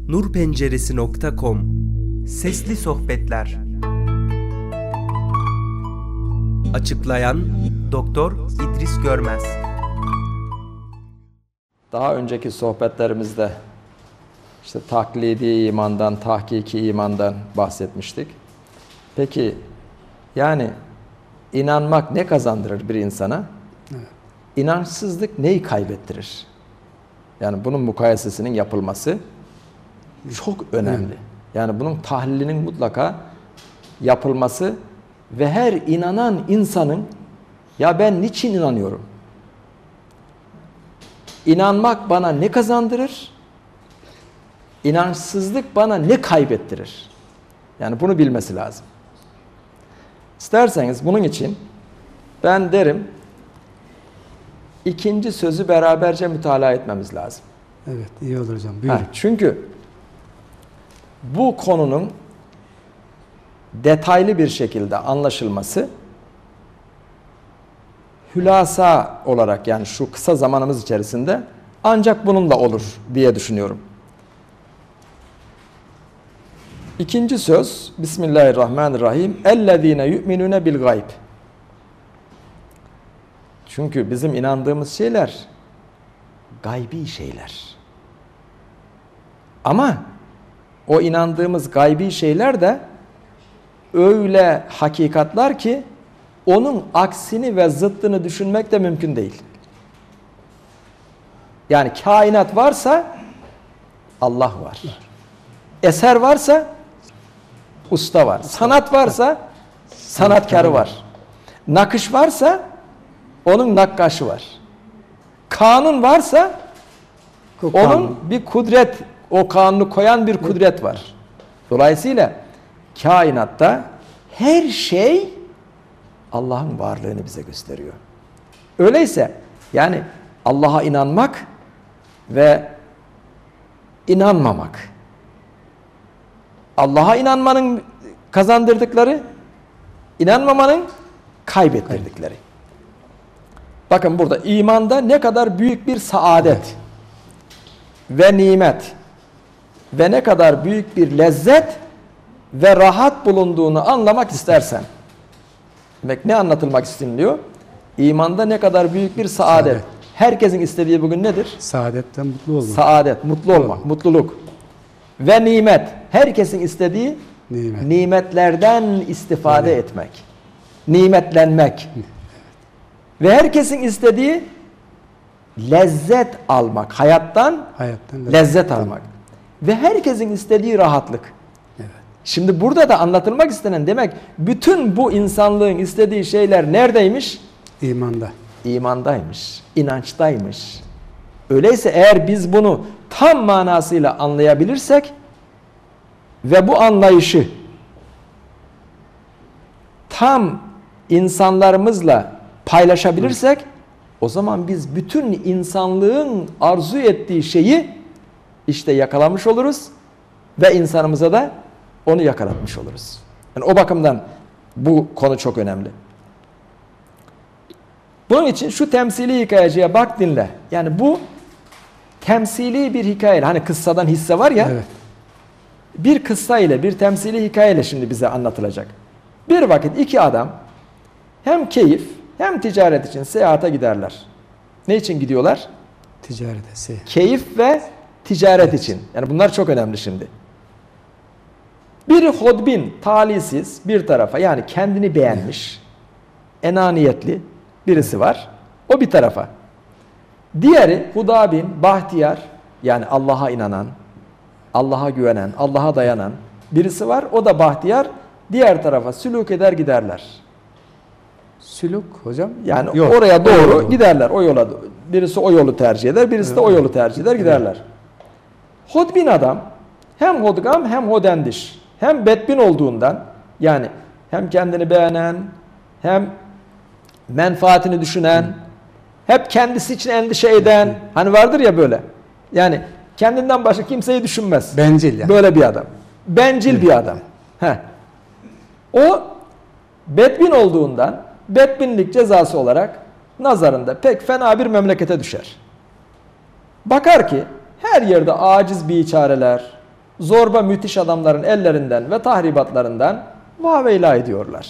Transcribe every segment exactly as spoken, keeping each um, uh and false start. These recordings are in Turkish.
nurpenceresi nokta com Sesli Sohbetler. Açıklayan Doktor İdris Görmez. Daha önceki sohbetlerimizde işte taklidi imandan, tahkiki imandan bahsetmiştik. Peki yani inanmak ne kazandırır bir insana? Evet. İnançsızlık neyi kaybettirir? Yani bunun mukayesesinin yapılması çok önemli. Evet. Yani bunun tahlilinin mutlaka yapılması ve her inanan insanın ya ben niçin inanıyorum? İnanmak bana ne kazandırır? İnançsızlık bana ne kaybettirir? Yani bunu bilmesi lazım. İsterseniz bunun için ben derim ikinci sözü beraberce mütalaa etmemiz lazım. Evet, iyi olur hocam. Buyurun. Ha, çünkü bu konunun detaylı bir şekilde anlaşılması hülasa olarak yani şu kısa zamanımız içerisinde ancak bununla olur diye düşünüyorum. İkinci söz Bismillahirrahmanirrahim. Ellezine yu'minune bil gayb. Çünkü bizim inandığımız şeyler gaybi şeyler. Ama o inandığımız gaybi şeyler de öyle hakikatlar ki onun aksini ve zıttını düşünmek de mümkün değil. Yani kainat varsa Allah var. Eser varsa usta var. Sanat varsa sanatkarı var. Nakış varsa onun nakkaşı var. Kanun varsa onun bir kudret, o kanunu koyan bir kudret var. Dolayısıyla kainatta her şey Allah'ın varlığını bize gösteriyor. Öyleyse yani Allah'a inanmak ve inanmamak. Allah'a inanmanın kazandırdıkları, inanmamanın kaybettirdikleri. Bakın burada imanda ne kadar büyük bir saadet ve nimet ve ne kadar büyük bir lezzet ve rahat bulunduğunu anlamak istersen. Demek ne anlatılmak isteniliyor? İmanda ne kadar büyük bir saadet. Saadet. Herkesin istediği bugün nedir? Saadetten mutlu olmak. Saadet, mutlu olmak, evet. Mutluluk. Ve nimet. Herkesin istediği nimet. Nimetlerden istifade evet. etmek. Nimetlenmek. Evet. Ve herkesin istediği lezzet almak. Hayattan, Hayattan lezzet, lezzet almak. Ve herkesin istediği rahatlık. Evet. Şimdi burada da anlatılmak istenen demek bütün bu insanlığın istediği şeyler neredeymiş? İmanda. İmandaymış, inançtaymış. Öyleyse eğer biz bunu tam manasıyla anlayabilirsek ve bu anlayışı tam insanlarımızla paylaşabilirsek o zaman biz bütün insanlığın arzu ettiği şeyi işte yakalamış oluruz ve insanımıza da onu yakalatmış oluruz. Yani o bakımdan bu konu çok önemli. Bunun için şu temsili hikayeciye bak dinle. Yani bu temsili bir hikaye. Hani kıssadan hisse var ya. Evet. Bir kıssa ile bir temsili hikaye ile şimdi bize anlatılacak. Bir vakit iki adam hem keyif hem ticaret için seyahate giderler. Ne için gidiyorlar? Ticarete, seyahat. Keyif ve ticaret evet. için. Yani bunlar çok önemli şimdi. Biri hodbin, talihsiz bir tarafa yani kendini beğenmiş, evet. enaniyetli birisi var. O bir tarafa. Diğeri hudabin, bahtiyar yani Allah'a inanan, Allah'a güvenen, Allah'a dayanan birisi var. O da bahtiyar. Diğer tarafa sülûk eder giderler. Sülûk hocam? Yani Yok, oraya doğru yolu. giderler. O yola. Birisi o yolu tercih eder, birisi evet. de o yolu tercih eder giderler. Evet. Hodbin adam hem hodgam hem hodendiş. Hem bedbin olduğundan yani hem kendini beğenen hem menfaatini düşünen, Hı. hep kendisi için endişe eden, Hı. hani vardır ya böyle. Yani kendinden başka kimseyi düşünmez. Bencil yani. Böyle bir adam. Bencil Hı. bir adam. Heh. O bedbin olduğundan bedbinlik cezası olarak nazarında pek fena bir memlekete düşer. Bakar ki her yerde aciz biçareler, zorba müthiş adamların ellerinden ve tahribatlarından vaveyla ediyorlar.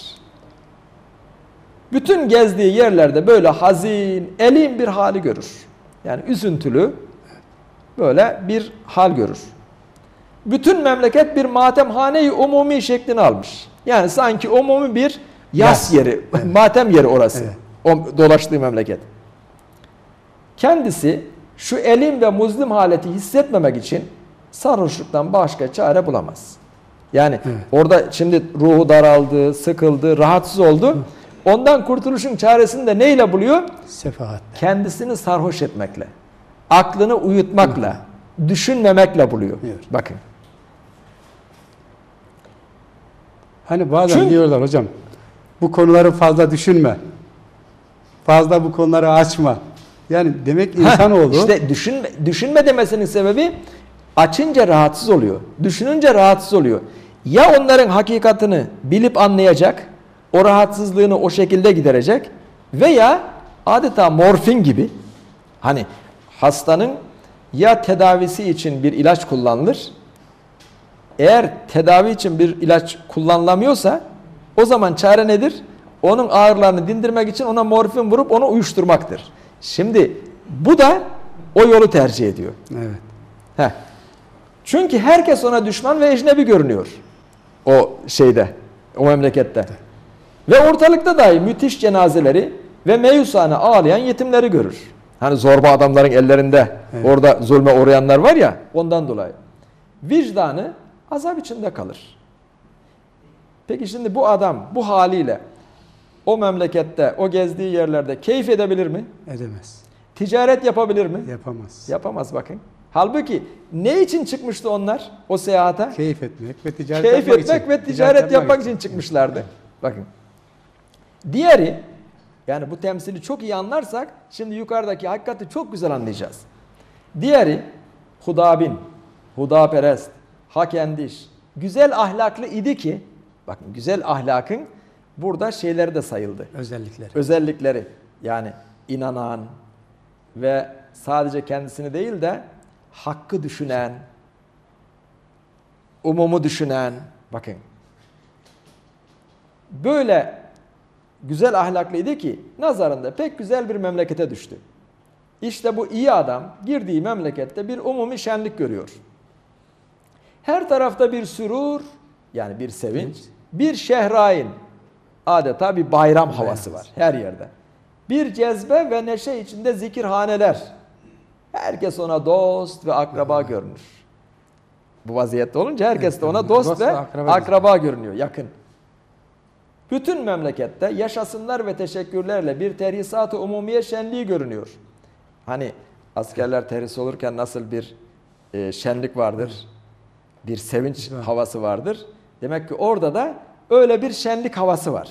Bütün gezdiği yerlerde böyle hazin, elim bir hali görür. Yani üzüntülü böyle bir hal görür. Bütün memleket bir matemhane-i umumi şeklini almış. Yani sanki umumi bir yas yeri, evet. matem yeri orası. Evet. O dolaştığı memleket. Kendisi şu elim ve muzlim haleti hissetmemek için sarhoşluktan başka çare bulamaz. Yani evet. orada şimdi ruhu daraldı, sıkıldı, rahatsız oldu. Hı. Ondan kurtuluşun çaresini de neyle buluyor? Sefahat. Kendisini sarhoş etmekle, aklını uyutmakla, Hı. düşünmemekle buluyor. Evet. Bakın. Hani bazen Çünkü, diyorlar hocam, bu konuları fazla düşünme, fazla bu konuları açma. Yani demek insanoğlu... İşte düşünme, düşünme demesinin sebebi açınca rahatsız oluyor, düşününce rahatsız oluyor. Ya onların hakikatini bilip anlayacak, o rahatsızlığını o şekilde giderecek veya adeta morfin gibi, hani hastanın ya tedavisi için bir ilaç kullanılır, eğer tedavi için bir ilaç kullanılamıyorsa o zaman çare nedir? Onun ağrılarını dindirmek için ona morfin vurup onu uyuşturmaktır. Şimdi bu da o yolu tercih ediyor. Evet. Heh. Çünkü herkes ona düşman ve ecnebi görünüyor. O şeyde, o memlekette. Ve ortalıkta dahi müthiş cenazeleri ve meyusane ağlayan yetimleri görür. Hani zorba adamların ellerinde evet. orada zulme uğrayanlar var ya, ondan dolayı. Vicdanı azap içinde kalır. Peki şimdi bu adam bu haliyle o memlekette, o gezdiği yerlerde keyif edebilir mi? Edemez. Ticaret yapabilir mi? Yapamaz. Yapamaz bakın. Halbuki ne için çıkmıştı onlar o seyahate? Keyif etmek ve ticaret Keyif yapmak etmek için. ve ticaret, ticaret yapmak için, için çıkmışlardı. Evet. Bakın. Diğeri, yani bu temsili çok iyi anlarsak şimdi yukarıdaki hakikati çok güzel anlayacağız. Diğeri hudabin, hudaperest, hakendiş, güzel ahlaklı idi ki, bakın güzel ahlakın burada şeyleri de sayıldı. Özellikleri. Özellikleri. Yani inanan ve sadece kendisini değil de hakkı düşünen, umumu düşünen, bakın. Böyle güzel ahlaklıydı ki nazarında pek güzel bir memlekete düştü. İşte bu iyi adam girdiği memlekette bir umumi şenlik görüyor. Her tarafta bir sürur, yani bir sevinç, bir şehrain, adeta bir bayram havası var her yerde. Bir cezbe ve neşe içinde zikirhaneler. Herkes ona dost ve akraba görünür. Bu vaziyette olunca herkes de ona dost, dost ve akraba, akraba görünüyor, yakın. Bütün memlekette yaşasınlar ve teşekkürlerle bir terhisat-ı umumiye şenliği görünüyor. Hani askerler terhis olurken nasıl bir e, şenlik vardır, bir sevinç havası vardır. Demek ki orada da öyle bir şenlik havası var.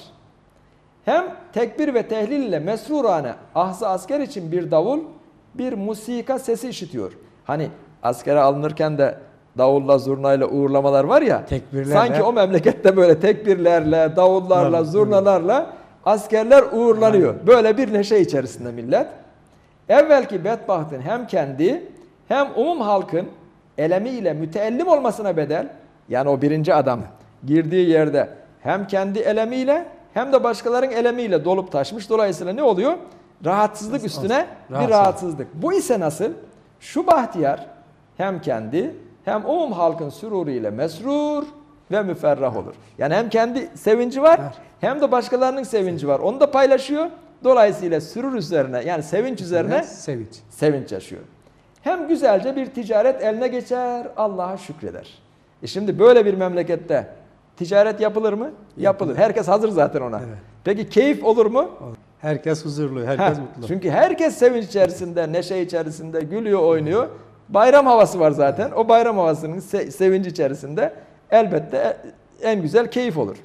Hem tekbir ve tehlil ile mesrurane ahzı asker için bir davul, bir musika sesi işitiyor. Hani askere alınırken de davulla, zurnayla uğurlamalar var ya, tekbirlerle, sanki o memlekette böyle tekbirlerle, davullarla, zurnalarla askerler uğurlanıyor. Böyle bir neşe içerisinde millet. Evvelki bedbahtın hem kendi hem umum halkın elemiyle müteellim olmasına bedel, yani o birinci adam girdiği yerde hem kendi elemiyle hem de başkalarının elemiyle dolup taşmış. Dolayısıyla ne oluyor? Rahatsızlık üstüne bir rahatsızlık. Bu ise nasıl? Şu bahtiyar hem kendi hem umum halkın süruru ile mesrur ve müferrah olur. Yani hem kendi sevinci var hem de başkalarının sevinci var. Onu da paylaşıyor. Dolayısıyla sürur üzerine, yani sevinç üzerine sevinç, sevinç yaşıyor. Hem güzelce bir ticaret eline geçer, Allah'a şükreder. E şimdi böyle bir memlekette ticaret yapılır mı? Yapılır. Yapılır. Herkes hazır zaten ona. Evet. Peki keyif olur mu? Olur. Herkes huzurlu, herkes Heh, mutlu. Çünkü herkes sevinç içerisinde, neşe içerisinde, gülüyor, oynuyor. Bayram havası var zaten. O bayram havasının se sevinci içerisinde elbette en güzel keyif olur.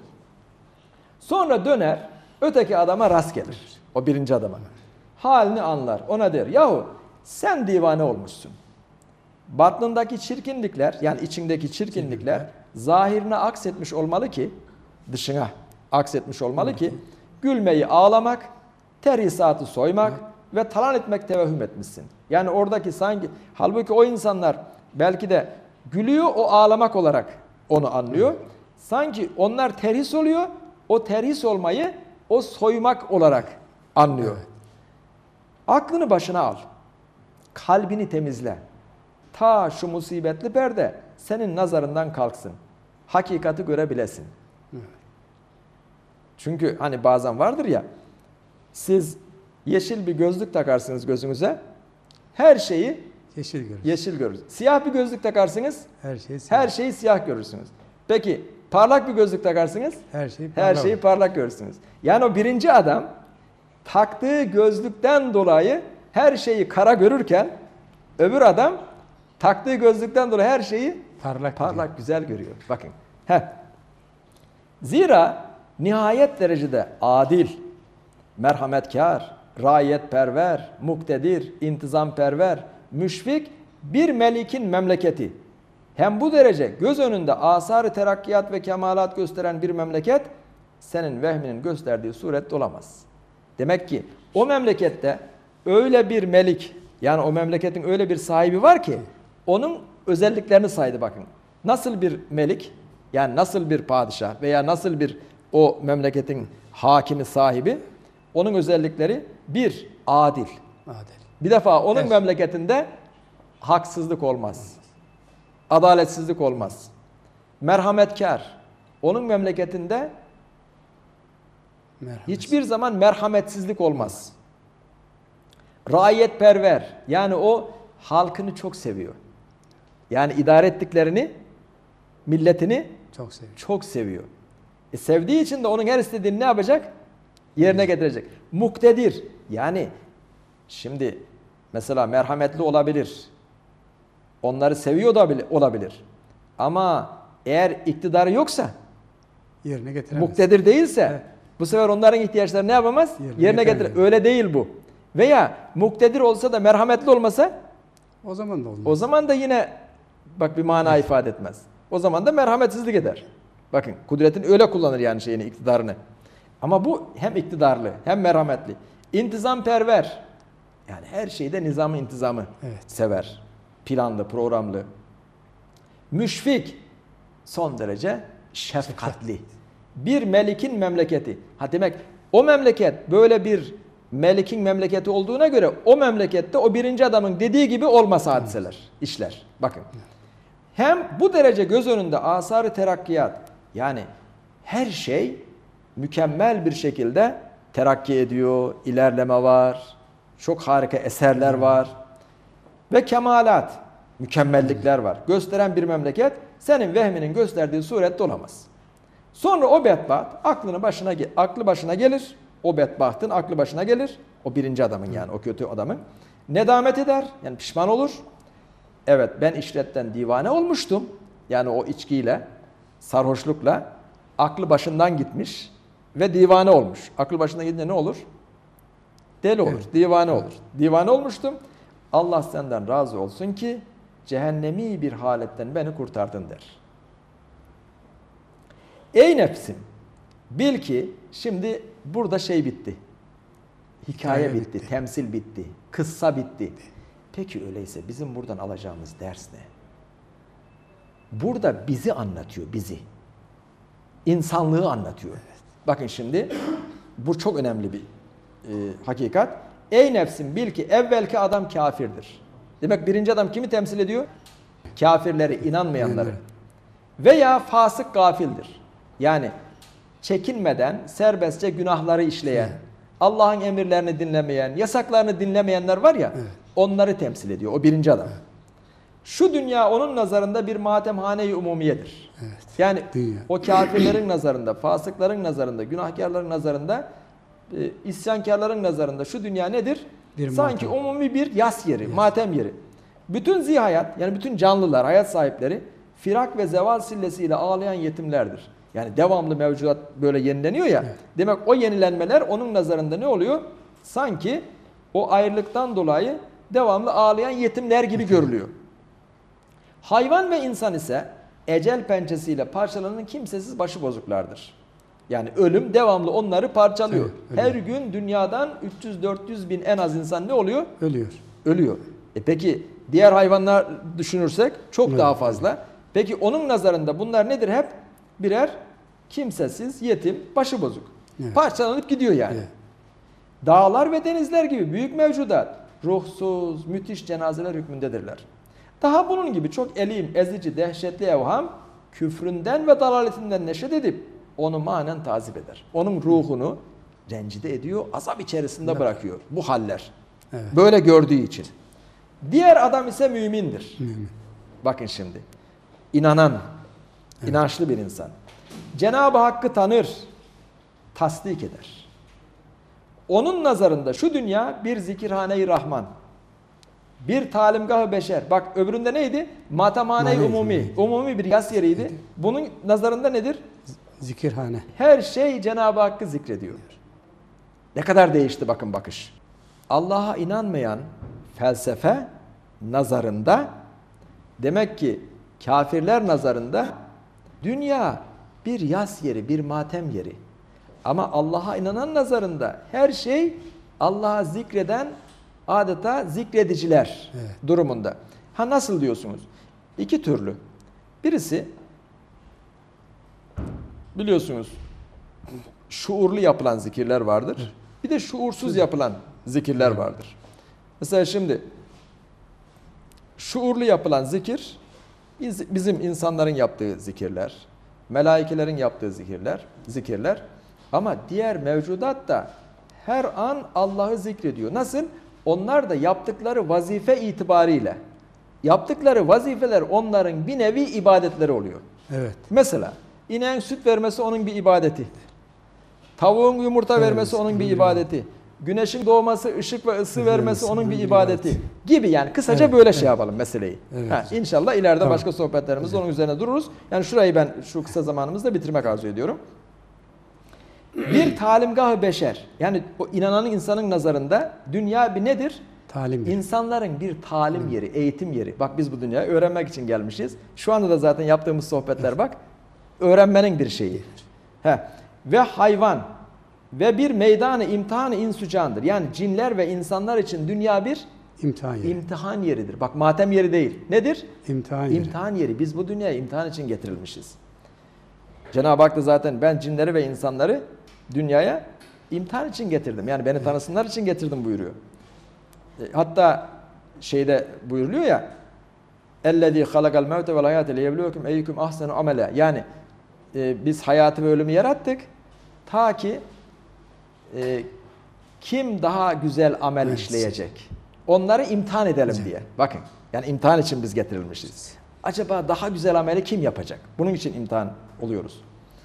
Sonra döner, öteki adama rast gelir. O birinci adama. Halini anlar. Ona der, yahu sen divane olmuşsun. Batnındaki çirkinlikler, yani içindeki çirkinlikler zahirine aksetmiş olmalı ki, dışına aksetmiş olmalı ki, gülmeyi ağlamak, terhisatı soymak ve talan etmek tevehüm etmişsin. Yani oradaki sanki, halbuki o insanlar belki de Gülüyor, o ağlamak olarak onu anlıyor. Evet. Sanki onlar terhis oluyor, o terhis olmayı o soymak olarak anlıyor. Evet. Aklını başına al. Kalbini temizle. Ta şu musibetli perde senin nazarından kalksın. Hakikati görebilesin. Evet. Çünkü hani bazen vardır ya, siz yeşil bir gözlük takarsınız gözünüze, her şeyi yeşil görürsünüz. Yeşil görürsünüz. Siyah bir gözlük takarsınız, her şeyi siyah, her şeyi siyah görürsünüz. Peki parlak bir gözlük takarsınız, her şeyi parlak, her şeyi parlak görürsünüz. Yani o birinci adam taktığı gözlükten dolayı her şeyi kara görürken, öbür adam taktığı gözlükten dolayı her şeyi parlak, parlak güzel görüyor. Bakın. Heh. Zira nihayet derecede adil, merhametkar, raiyetperver, muktedir, intizamperver, müşfik bir melikin memleketi. Hem bu derece göz önünde asar-ı terakkiyat ve kemalat gösteren bir memleket senin vehminin gösterdiği surette olamaz. Demek ki o memlekette öyle bir melik, yani o memleketin öyle bir sahibi var ki onun özelliklerini saydı bakın. Nasıl bir melik, yani nasıl bir padişah veya nasıl bir o memleketin hakimi, sahibi, onun özellikleri bir, adil. Adil. Bir defa onun evet. memleketinde haksızlık olmaz. Adaletsizlik olmaz. Merhametkar. Onun memleketinde Merhamet. hiçbir zaman merhametsizlik olmaz. Raiyetperver. Yani o halkını çok seviyor. Yani idare ettiklerini, milletini çok seviyor. Çok seviyor. E sevdiği için de onun her istediğini ne yapacak? Yerine getirecek. Muktedir. Yani şimdi mesela merhametli olabilir. Onları seviyor da olabilir. Ama eğer iktidarı yoksa, yerine getiremez. Muktedir değilse, evet. bu sefer onların ihtiyaçlarını ne yapamaz? Yerine, yerine getirir. Öyle değil bu. Veya muktedir olsa da merhametli olmasa, o zaman da olmaz. O zaman da yine bak bir mana evet. ifade etmez. O zaman da merhametsizlik eder. Bakın kudretin öyle kullanır yani şeyini, iktidarını. Ama bu hem iktidarlı hem merhametli. İntizamperver. Yani her şeyde nizamı, intizamı evet. sever. Planlı, programlı. Müşfik. Son derece şefkatli. Bir melikin memleketi. Ha demek o memleket böyle bir melikin memleketi olduğuna göre o memlekette o birinci adamın dediği gibi olmaz hadiseler, işler. Bakın. Hem bu derece göz önünde asar-ı terakkiyat, yani her şey mükemmel bir şekilde terakki ediyor, ilerleme var, çok harika eserler var ve kemalat, mükemmellikler var. Gösteren bir memleket senin vehminin gösterdiği surette olamaz. Sonra o bedbaht aklını başına aklı başına gelir. O bedbahtın aklı başına gelir. O birinci adamın yani o kötü adamın. Nedamet eder. Yani pişman olur. Evet ben işletten divane olmuştum. Yani o içkiyle, sarhoşlukla aklı başından gitmiş ve divane olmuş. Aklı başından gidince ne olur? Deli olur, evet. divane olur. Divane olmuştum. Allah senden razı olsun ki cehennemi bir haletten beni kurtardın der. Ey nefsim, bil ki şimdi burada şey bitti. Hikaye, Hikaye bitti, bitti, temsil bitti, kıssa bitti. Peki öyleyse bizim buradan alacağımız ders ne? Burada bizi anlatıyor, bizi. İnsanlığı anlatıyor. Evet. Bakın şimdi bu çok önemli bir e, hakikat. Ey nefsim bil ki evvelki adam kafirdir. Demek birinci adam kimi temsil ediyor? Kafirleri, inanmayanları. Evet. Veya fasık gafildir. Yani çekinmeden serbestçe günahları işleyen, evet. Allah'ın emirlerini dinlemeyen, yasaklarını dinlemeyenler var ya, evet. onları temsil ediyor o birinci adam. Evet. Şu dünya onun nazarında bir matemhane-i umumiyedir. Evet. Yani dünya. O kafirlerin nazarında, fasıkların nazarında, günahkarların nazarında, e, isyankarların nazarında şu dünya nedir? Bir Sanki matem. umumi bir yas yeri, yes. matem yeri. Bütün zihayat, yani bütün canlılar, hayat sahipleri firak ve zeval sillesiyle ağlayan yetimlerdir. Yani devamlı mevcudat böyle yenileniyor ya. Evet. Demek o yenilenmeler onun nazarında ne oluyor? Sanki o ayrılıktan dolayı devamlı ağlayan yetimler gibi görülüyor. Hayvan ve insan ise ecel pençesiyle parçalanan kimsesiz başıbozuklardır. Yani ölüm devamlı onları parçalıyor. Evet, her gün dünyadan üç yüz dört yüz bin en az insan ne oluyor? Ölüyor. Ölüyor. E peki Diğer hayvanlar düşünürsek çok Evet. daha fazla. Peki onun nazarında bunlar nedir? Hep birer kimsesiz, yetim, başıbozuk. Evet. Parçalanıp gidiyor yani. Evet. Dağlar ve denizler gibi büyük mevcudat ruhsuz, müthiş cenazeler hükmündedirler. Daha bunun gibi çok elim, ezici, dehşetli evham küfründen ve dalaletinden neşet edip onu manen tazip eder. Onun ruhunu rencide ediyor, azap içerisinde Evet. bırakıyor bu haller. Evet. Böyle gördüğü için. Diğer adam ise mümindir. Mümin. Bakın şimdi. İnanan, Evet. inançlı bir insan. Cenab-ı Hakk'ı tanır, tasdik eder. Onun nazarında şu dünya bir zikirhane-i Rahman. Bir talimgah-ı beşer. Bak öbüründe neydi? Matamhane-i Mane-i umumi. umumi. Umumi bir yas yeriydi. Bunun nazarında nedir? Zikirhane. Her şey Cenab-ı Hakk'ı zikrediyor. Ne kadar değişti bakın bakış. Allah'a inanmayan felsefe nazarında, demek ki kafirler nazarında dünya bir yas yeri, bir matem yeri. Ama Allah'a inanan nazarında her şey Allah'a zikreden adeta zikrediciler Evet. durumunda. Ha nasıl diyorsunuz? İki türlü. Birisi biliyorsunuz şuurlu yapılan zikirler vardır. Bir de şuursuz yapılan zikirler vardır. Mesela şimdi şuurlu yapılan zikir biz- bizim insanların yaptığı zikirler, melaikelerin yaptığı zikirler, zikirler. Ama diğer mevcudat da her an Allah'ı zikrediyor. Nasıl? Onlar da yaptıkları vazife itibariyle. Yaptıkları vazifeler onların bir nevi ibadetleri oluyor. Evet. Mesela ineğin süt vermesi onun bir ibadeti. Tavuğun yumurta Evet, vermesi onun bir evet. ibadeti. Güneşin doğması, ışık ve ısı vermesi Vermesi onun bir onun bir ibadeti. ibadeti. Gibi yani kısaca Evet, böyle evet. şey yapalım meseleyi. Evet. Ha, İnşallah ileride Tamam. başka sohbetlerimizde onun üzerine dururuz. Yani şurayı ben şu kısa zamanımızda bitirmek arzu ediyorum. Bir talimgah-ı beşer. Yani o inananın insanın nazarında dünya bir nedir? Talim. yeri. İnsanların bir talim yeri, eğitim yeri. Bak biz bu dünyaya öğrenmek için gelmişiz. Şu anda da zaten yaptığımız sohbetler bak. Öğrenmenin bir şeyi. He. Ve hayvan ve bir meydanı imtihanı insücandır. Yani cinler ve insanlar için dünya bir İmtihan yeri. imtihan yeridir. Bak matem yeri değil. Nedir? İmtihan yeri. İmtihan yeri. Biz bu dünyaya imtihan için getirilmişiz. Cenab-ı Hak da zaten ben cinleri ve insanları dünyaya imtihan için getirdim. Yani beni tanısınlar için getirdim buyuruyor. E, Hatta şeyde buyuruluyor ya اَلَّذ۪ي خَلَقَ الْمَوْتَ وَالْحَيَاتَ لِيَبْلُوكُمْ اَيُّكُمْ اَحْسَنُ عَمَلًا. Yani e, biz hayatı ve ölümü yarattık ta ki e, kim daha güzel amel Evet. işleyecek onları imtihan edelim diye. Bakın yani imtihan için biz getirilmişiz. Acaba daha güzel ameli kim yapacak? Bunun için imtihan oluyoruz.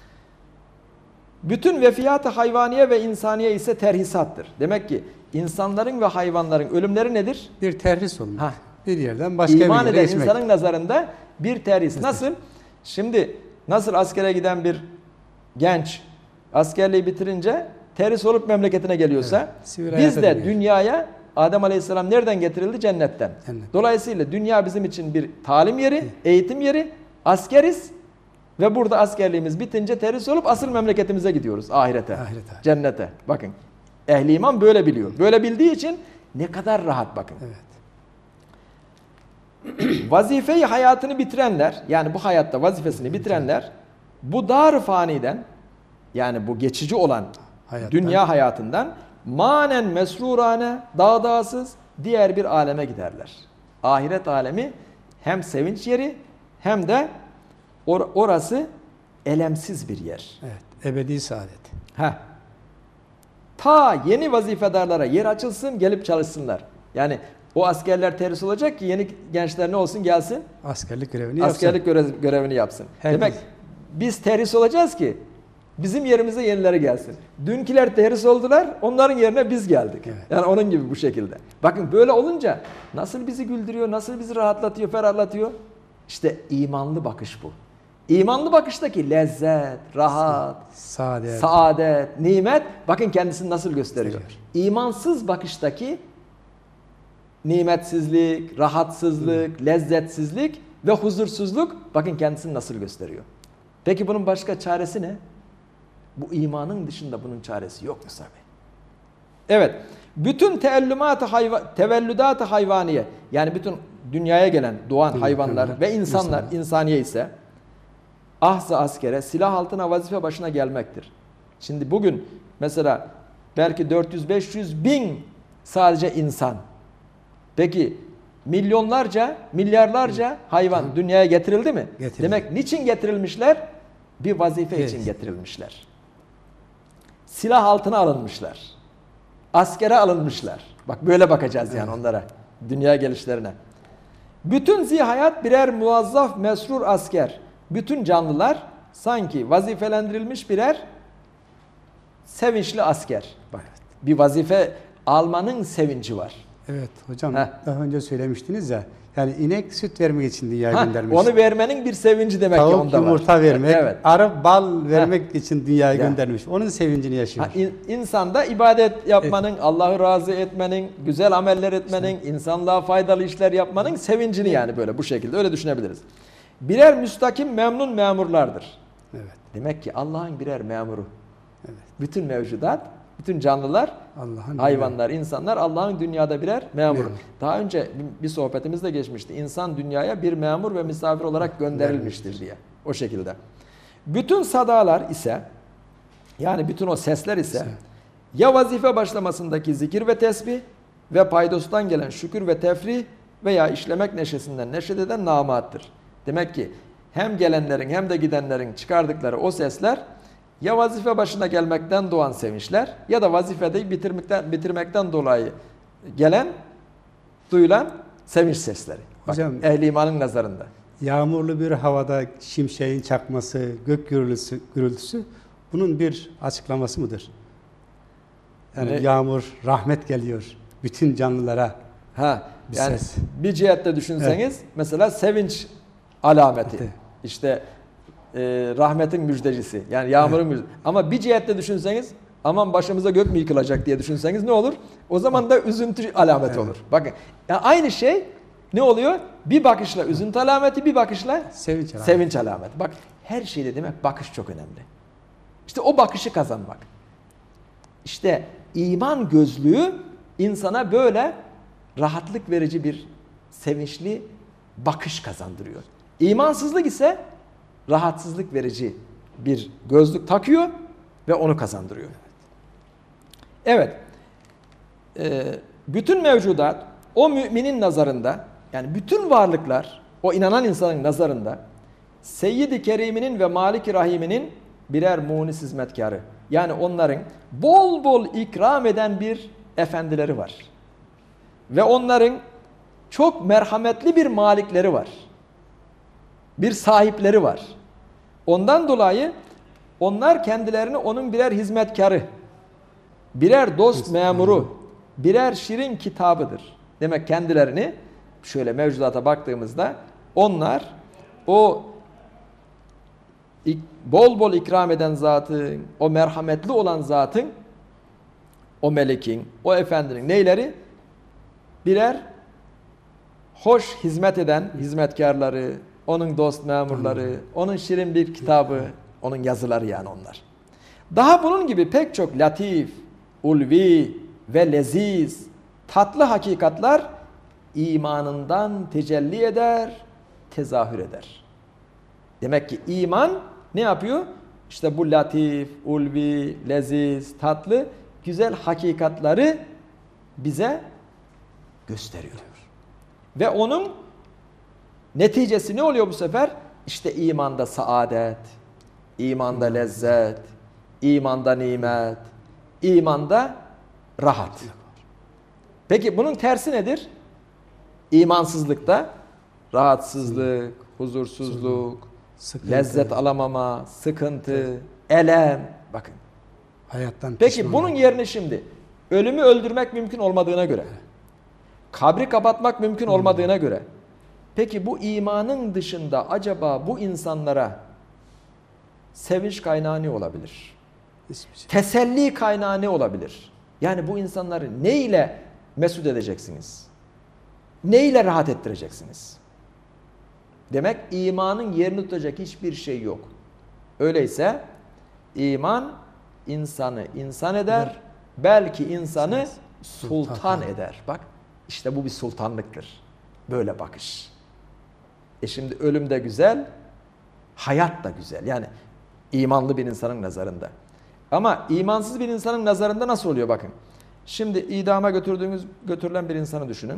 Bütün vefiyat-ı hayvaniye ve insaniye ise terhisattır. Demek ki insanların ve hayvanların ölümleri nedir? Bir terhis olmak. Ha. Bir yerden başka İman bir yere eden geçmek. insanın nazarında bir terhis. Nasıl? Şimdi nasıl askere giden bir genç askerliği bitirince terhis olup memleketine geliyorsa Evet. Sivil biz hayata de dönüyor. dünyaya Adem Aleyhisselam nereden getirildi? Cennetten. Cennet. Dolayısıyla dünya bizim için bir talim yeri, eğitim yeri, askeriz ve burada askerliğimiz bitince terhis olup asıl memleketimize gidiyoruz ahirete, Ahirete. cennete. Bakın ehli iman böyle biliyor. Böyle bildiği için ne kadar rahat bakın. Evet. Vazifeyi hayatını bitirenler, yani bu hayatta vazifesini bitirenler, bu dar faniden, yani bu geçici olan Hayattan. dünya hayatından manen mesrurane, dağdağsız diğer bir aleme giderler. Ahiret alemi hem sevinç yeri hem de or- orası elemsiz bir yer. Evet. Ebedi saadet. Heh. Ta yeni vazifedarlara yer açılsın, gelip çalışsınlar. Yani o askerler terhis olacak ki yeni gençler ne olsun gelsin, Askerlik görevini yapsın. askerlik göre- görevini yapsın. Herkes. Demek biz terhis olacağız ki bizim yerimize yenileri gelsin. Dünküler terhis oldular, onların yerine biz geldik. Evet. Yani onun gibi bu şekilde. Bakın böyle olunca nasıl bizi güldürüyor, nasıl bizi rahatlatıyor, ferahlatıyor? İşte imanlı bakış bu. İmanlı bakıştaki lezzet, rahat, Saadet. saadet, nimet bakın kendisini nasıl gösteriyor. Gösteriyor. İmansız bakıştaki nimetsizlik, rahatsızlık, lezzetsizlik ve huzursuzluk bakın kendisini nasıl gösteriyor. Peki bunun başka çaresi ne? Bu imanın dışında bunun çaresi yok Musa Bey. Evet. Bütün teellümat-ı hayva, tevellüdat-ı hayvaniye yani bütün dünyaya gelen, doğan Hı, hayvanlar hı, ve insanlar, insanlar. insaniye ise ahza askere, silah altına vazife başına gelmektir. Şimdi bugün mesela belki dört yüz beş yüz bin sadece insan. Peki milyonlarca, milyarlarca hayvan dünyaya getirildi mi? Getirildi. Demek niçin getirilmişler? Bir vazife Evet. için getirilmişler. Silah altına alınmışlar. Askere alınmışlar. Bak böyle bakacağız yani Evet. onlara. Dünya gelişlerine. Bütün zihayat birer muazzaf mesrur asker. Bütün canlılar sanki vazifelendirilmiş birer sevinçli asker. Bak, bir vazife almanın sevinci var. Evet hocam, Heh. daha önce söylemiştiniz ya, yani inek süt vermek için dünyaya Ha, göndermiş. onu vermenin bir sevinci demek ki Tavuk onda var. yumurta vermek, Evet. arı bal vermek için dünyaya Ya. göndermiş. Onun sevincini yaşıyor. Ha, in, insanda ibadet yapmanın, Allah'ı razı etmenin, güzel ameller etmenin, insanlığa faydalı işler yapmanın sevincini yani böyle bu şekilde öyle düşünebiliriz. Birer müstakim memnun memurlardır. Evet. Demek ki Allah'ın birer memuru. Evet. Bütün mevcudat, bütün canlılar, Allah'ın hayvanlar, insanlar Allah'ın dünyada birer memuru. Memur. Daha önce bir sohbetimizde geçmişti. İnsan dünyaya bir memur ve misafir olarak gönderilmiştir diye. O şekilde. Bütün sadalar ise, yani bütün o sesler ise ya vazife başlamasındaki zikir ve tesbih ve paydostan gelen şükür ve tefrih veya işlemek neşesinden neşet eden namattır. Demek ki hem gelenlerin hem de gidenlerin çıkardıkları o sesler ya vazife başına gelmekten doğan sevinçler ya da vazifeyi bitirmekten, bitirmekten dolayı gelen, duyulan sevinç sesleri. Bak, Hocam, ehli imanın nazarında. Yağmurlu bir havada şimşeğin çakması, gök gürültüsü, gürültüsü bunun bir açıklaması mıdır? Yani Ne? yağmur, rahmet geliyor bütün canlılara. Ha, Bir yani ses. bir cihette düşünseniz mesela sevinç alameti. Evet. İşte e, rahmetin müjdecisi. Yani yağmurun müjdecisi. Ama bir cihette düşünseniz aman başımıza gök mü yıkılacak diye düşünseniz ne olur? O zaman da üzüntü alameti Evet. olur. Bakın yani aynı şey ne oluyor? Bir bakışla üzüntü alameti, bir bakışla Sevinç alameti. sevinç alameti. Bak her şeyde demek bakış çok önemli. İşte o bakışı kazanmak. İşte iman gözlüğü insana böyle rahatlık verici bir sevinçli bakış kazandırıyor. İmansızlık ise rahatsızlık verici bir gözlük takıyor ve onu kazandırıyor. Evet. Ee, bütün mevcudat o müminin nazarında, yani bütün varlıklar o inanan insanın nazarında Seyyid-i Kerim'inin ve Malik-i Rahim'inin birer munis hizmetkarı. Yani onların bol bol ikram eden bir efendileri var. Ve onların çok merhametli bir malikleri var. Bir sahipleri var. Ondan dolayı onlar kendilerini onun birer hizmetkarı, birer dost memuru, birer şirin kitabıdır. Demek kendilerini şöyle mevcudata baktığımızda onlar o bol bol ikram eden zatın, o merhametli olan zatın, o melekin, o efendinin neyleri? Birer hoş hizmet eden hizmetkarları, onun dost memurları, onun şirin bir kitabı, onun yazıları yani onlar. Daha bunun gibi pek çok latif, ulvi ve leziz, tatlı hakikatlar imanından tecelli eder, tezahür eder. Demek ki iman ne yapıyor? İşte bu latif, ulvi, leziz, tatlı, güzel hakikatları bize gösteriyor. Ve onun neticesi ne oluyor bu sefer? İşte imanda saadet, imanda lezzet, imanda nimet, imanda rahat. Peki bunun tersi nedir? İmansızlıkta rahatsızlık, huzursuzluk, Sıkıntı. lezzet alamama, sıkıntı, elem. Bakın. Hayattan Peki pişman bunun olmak. yerine şimdi ölümü öldürmek mümkün olmadığına göre, kabri kapatmak mümkün olmadığına göre, peki bu imanın dışında acaba bu insanlara sevinç kaynağı ne olabilir? Hiçbir şey. Teselli kaynağı ne olabilir? Yani bu insanları ne ile mesut edeceksiniz? Ne ile rahat ettireceksiniz? Demek imanın yerini tutacak hiçbir şey yok. Öyleyse iman insanı insan eder, belki insanı sultan eder. Bak işte bu bir sultanlıktır. Böyle bakış. E şimdi ölüm de güzel, hayat da güzel. Yani imanlı bir insanın nazarında. Ama imansız bir insanın nazarında nasıl oluyor bakın. Şimdi idama götürdüğünüz, götürülen bir insanı düşünün.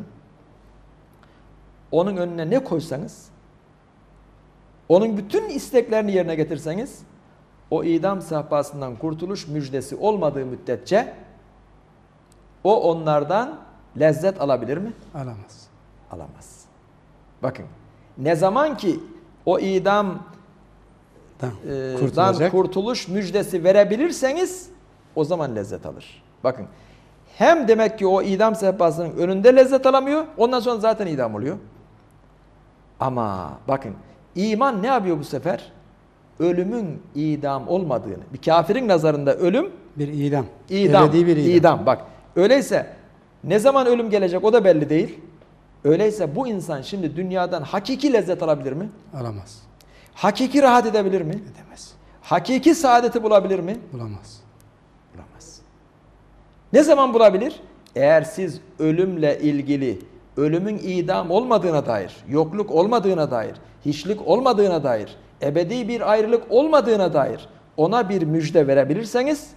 Onun önüne ne koysanız, onun bütün isteklerini yerine getirseniz, o idam sehpasından kurtuluş müjdesi olmadığı müddetçe o onlardan lezzet alabilir mi? Alamaz. Alamaz. Bakın, ne zaman ki o idamdan e, kurtuluş müjdesi verebilirseniz o zaman lezzet alır. Bakın, hem demek ki o idam sehpasının önünde lezzet alamıyor, ondan sonra zaten idam oluyor. Ama bakın, iman ne yapıyor bu sefer? Ölümün idam olmadığını, bir kafirin nazarında ölüm bir idam. İdam, bir idam. idam. Bak, öyleyse ne zaman ölüm gelecek o da belli değil. Öyleyse bu insan şimdi dünyadan hakiki lezzet alabilir mi? Alamaz. Hakiki rahat edebilir mi? Edemez. Hakiki saadeti bulabilir mi? Bulamaz. Bulamaz. Ne zaman bulabilir? Eğer siz ölümle ilgili, ölümün idam olmadığına dair, yokluk olmadığına dair, hiçlik olmadığına dair, ebedi bir ayrılık olmadığına dair ona bir müjde verebilirseniz,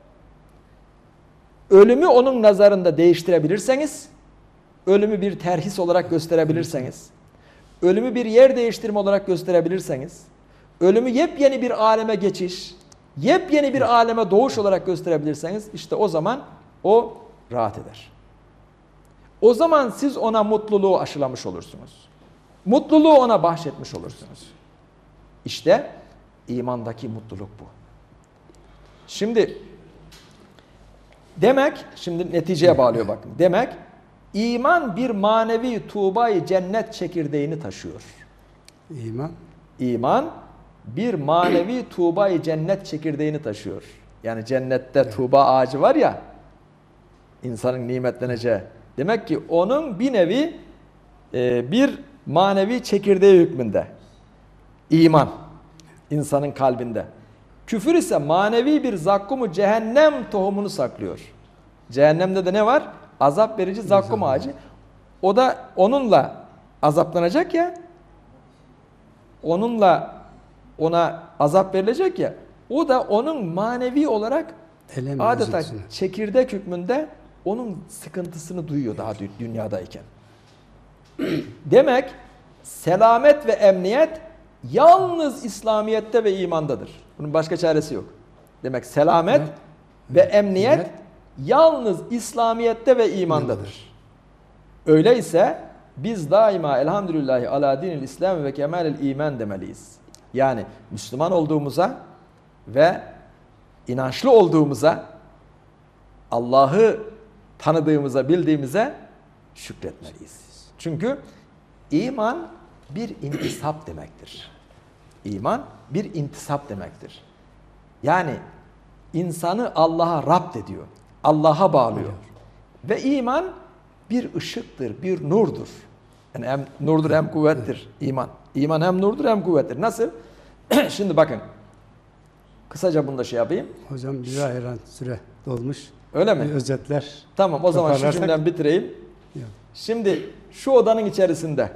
ölümü onun nazarında değiştirebilirseniz, ölümü bir terhis olarak gösterebilirseniz, ölümü bir yer değiştirme olarak gösterebilirseniz, ölümü yepyeni bir aleme geçiş, yepyeni bir aleme doğuş olarak gösterebilirseniz, işte o zaman o rahat eder. O zaman siz ona mutluluğu aşılamış olursunuz. Mutluluğu ona bahşetmiş olursunuz. İşte imandaki mutluluk bu. Şimdi demek, şimdi neticeye bağlıyor bakın. Demek iman bir manevi tuğbayı cennet çekirdeğini taşıyor. İman. İman bir manevi tuğbayı cennet çekirdeğini taşıyor. Yani cennette evet. Tuğba ağacı var ya, insanın nimetleneceği. Demek ki onun bir nevi e, bir manevi çekirdeği hükmünde. İman insanın kalbinde. Küfür ise manevi bir zakkumu cehennem tohumunu saklıyor. Cehennemde de ne var? Azap verici zakkum ağacı. O da onunla azaplanacak ya. Onunla ona azap verilecek ya. O da onun manevi olarak Elem adeta üzüntüsünü. çekirdek hükmünde onun sıkıntısını duyuyor daha dünyadayken. Demek selamet ve emniyet yalnız İslamiyet'te ve imandadır. Bunun başka çaresi yok. Demek selamet evet. ve emniyet evet. yalnız İslamiyet'te ve imandadır. Öyleyse biz daima elhamdülillahi ala dinil İslam ve kemalil iman demeliyiz. Yani Müslüman olduğumuza ve inançlı olduğumuza, Allah'ı tanıdığımıza, bildiğimize şükretmeliyiz. Çünkü iman bir intisap demektir. İman bir intisap demektir. Yani insanı Allah'a rapt ediyor. Allah'a bağlıyor. Ve iman bir ışıktır, bir nurdur. Yani hem nurdur hem kuvvettir iman. İman hem nurdur hem kuvvettir. Nasıl? Şimdi bakın. Kısaca bunu da şey yapayım. Hocam bize ayıran süre dolmuş. Öyle mi? Bir özetler. Tamam, o zaman şu cümleden bitireyim. Yok. Şimdi şu odanın içerisinde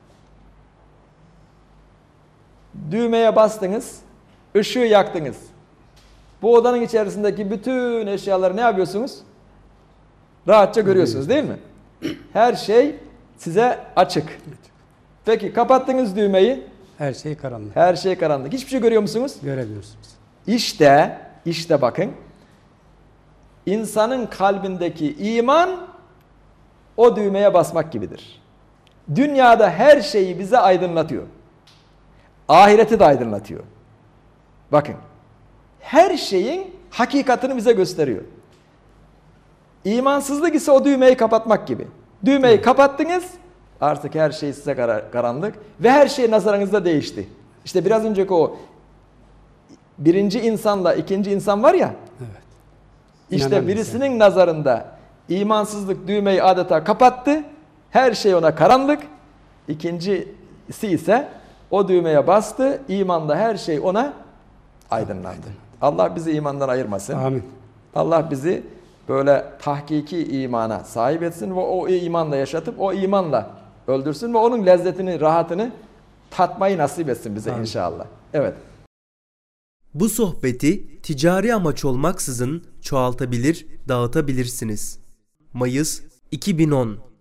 düğmeye bastınız, ışığı yaktınız. Bu odanın içerisindeki bütün eşyaları ne yapıyorsunuz? Rahatça görüyorsunuz değil mi? Her şey size açık. Peki kapattınız düğmeyi. Her şey karanlık. Her şey karanlık. Hiçbir şey görüyor musunuz? Göremiyorsunuz. İşte, işte bakın. İnsanın kalbindeki iman o düğmeye basmak gibidir. Dünyada her şeyi bize aydınlatıyor. Ahireti de aydınlatıyor. Bakın. Her şeyin hakikatini bize gösteriyor. İmansızlık ise o düğmeyi kapatmak gibi. Düğmeyi kapattınız, artık her şey size karanlık ve her şey nazarınızda değişti. İşte biraz önceki o birinci insanla ikinci insan var ya, evet. İşte İnanan birisinin insan. nazarında imansızlık düğmeyi adeta kapattı, her şey ona karanlık. İkincisi ise o düğmeye bastı, imanla her şey ona aydınlandı. Allah bizi imandan ayırmasın. Amin. Allah bizi böyle tahkiki imana sahip etsin ve o imanla yaşatıp o imanla öldürsün ve onun lezzetini, rahatını tatmayı nasip etsin bize Amin. inşallah. Evet. Bu sohbeti ticari amaç olmaksızın çoğaltabilir, dağıtabilirsiniz. Mayıs iki bin on